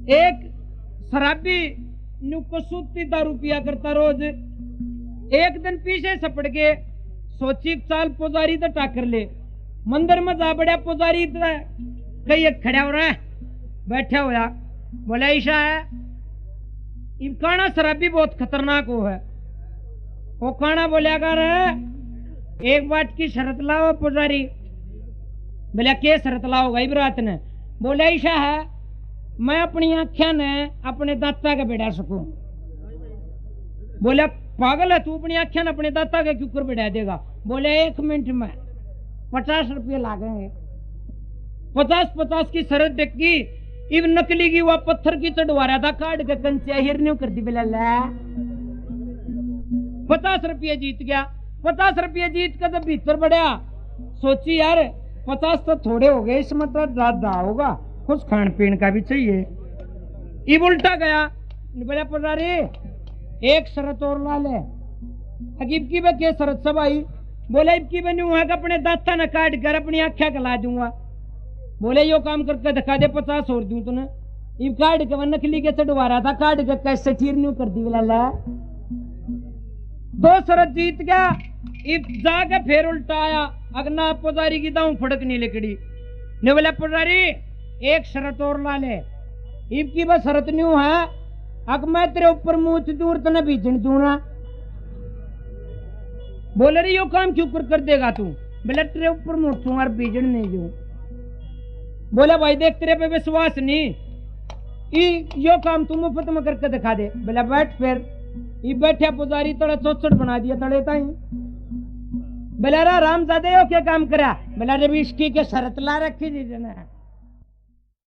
एक शराबी नु कसूती दारू पिया करता रोज। एक दिन पीछे सपड़ के सोची चाल पुजारी तो टाकर ले। मंदिर में जा बढ़िया पुजारी कई एक खड़ा हो रहा है, बैठा हुआ बोला ईशा है काना शराबी बहुत खतरनाक हो है। वो काना बोलिया कर एक बात की शरत लाओ पुजारी। बोला के शरत लाओ गई बरात ने। बोला ईशा है मैं अपनी आंखें ने अपने दाता के बिड़ा सकूं। बोला पागल है तू, अपनी आंखें ने अपने दाता के क्यों कर बिड़ा देगा। बोले 1 मिनट में 50 रुपये लागेंगे। 50 की शरत देखी। इब नकली की वह पत्थर की चढ़वा रहा था, काट के कंचे हिरन्यू कर दी। बोला 50 रुपये जीत गया। 50 रुपये जीत कर जब भीतर बढ़िया सोची यार 50 तो थोड़े हो गए, इसमें तो ज्यादा होगा, कुछ खान पीन का भी चाहिए। इब उल्टा गया। बोला पुजारी एक शरत और ला ले। अकीब की के शरत सब आई। बोला इब की बनी हुआ अपने दाता न काट कर अपनी आख्या कला दूंगा। बोले यो काम करके दिखा दे 50 और दूं तुने। इब काट के वह नकली के चढ़वा रहा था, काट के कैसे ठीरन्यू कर दी। बोला 2 शरत जीत गया। इब जाके फिर उल्टा आया। अगना पुजारी की दाऊ फड़क नहीं लिकड़ी ने। बोला पुजारी एक शरत और ला ले। इब की बस शरत न्यू है अग मैं तेरे ऊपर मुंह दूर तने बीजन दूंगा। बोले रे यो काम क्यों कर देगा तू। बोले तेरे ऊपर मुंह और बीजन नहीं दूं। बोला भाई देख तेरे पे विश्वास नहीं, यो काम तू मुफ्त में करके दिखा दे। बोला बैठ। फिर ये बैठा पुजारी तड़े चौचड़ बना दिया तड़े ताई। बोला रा राम जादे हो क्या काम करा। बोला रे इसकी के शरत ला रखी जी ने।